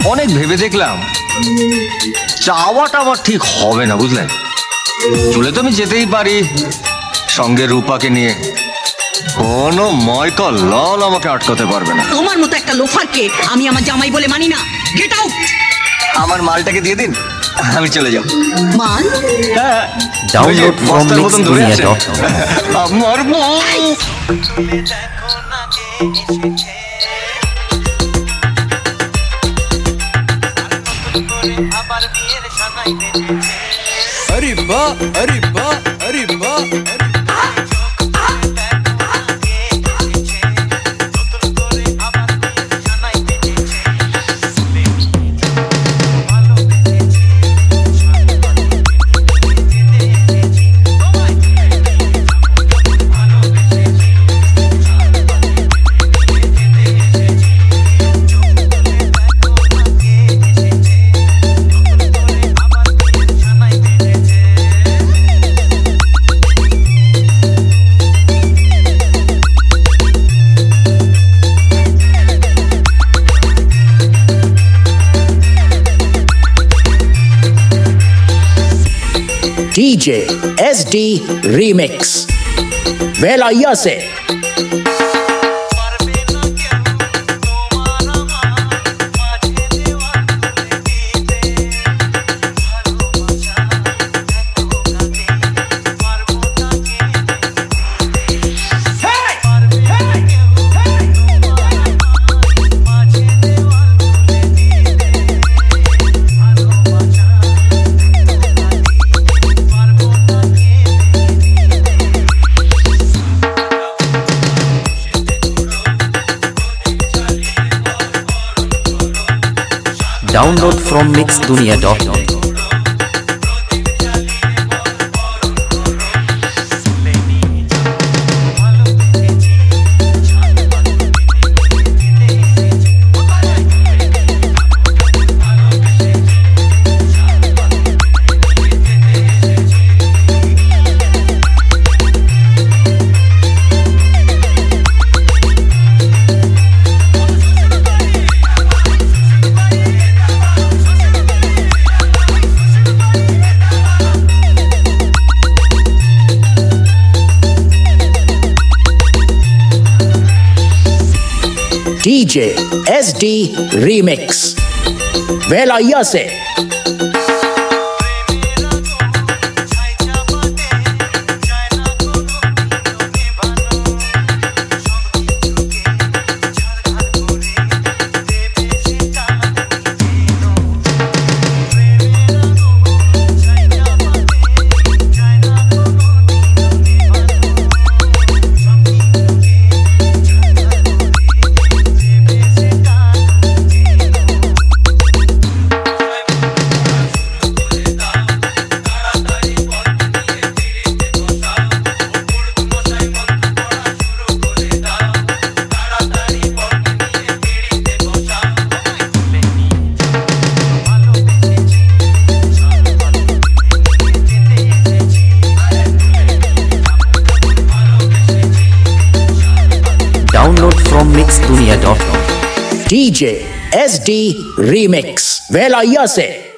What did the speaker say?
অনেক ভেবে দেখলাম চাওয়াটা আমার ঠিক হবে না, বুঝলেন? চলে তো আমি যেতেই পারি সঙ্গে রূপাকে নিয়ে, কোনো ময়কল লল আমাকে আটকাতে পারবে না। তোমার মতো একটা লোফারকে আমি আমার জামাই বলে মানি না। Get out. আমার মালটাকে দিয়ে দিন, আমি চলে যাব। মাল? হ্যাঁ, ডাউনলোড ফ্রম মতন ধরে আছে। mixdunia.com। আমার বউ। अरे वाह अरे वाह अरे वाह। DJ SD Remix Vela Yase Download from mixdunia.com। DJ SD Remix Vela Yase Download from mixdunia.com। DJ SD Remix Vela Yase